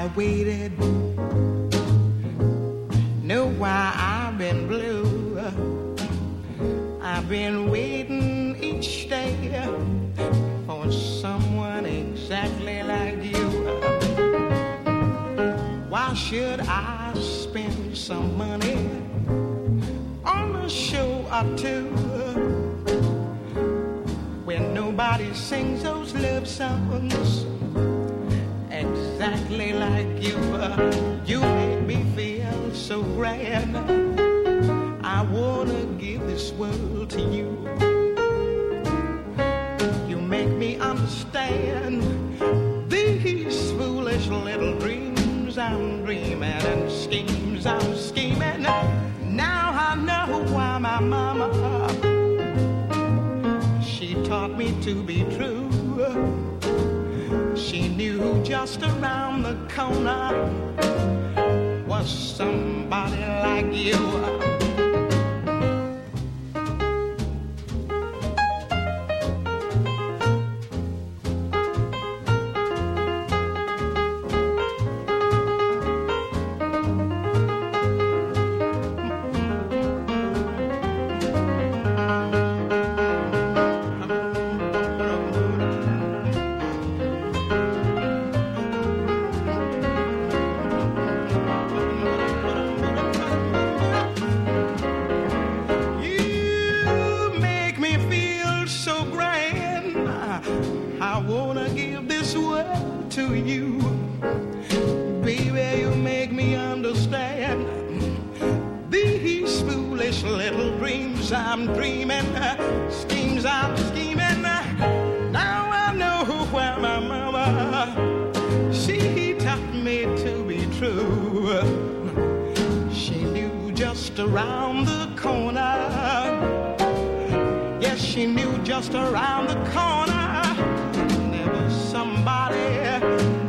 waited, know why I've been blue. I've been waiting each day for someone exactly like you. Why should I spend some money on a show or two when nobody sings those love songs exactly like you? You make me feel so grand. I wanna give this world to you. You make me understand these foolish little dreams I'm dreaming and schemes I'm scheming. Now I know why my mama, she taught me to be true. She knew just around the corner was somebody like you. I'm dreaming, schemes I'm scheming. Now I know where my mama, she taught me to be true. She knew just around the corner, yes, she knew just around the corner there was somebody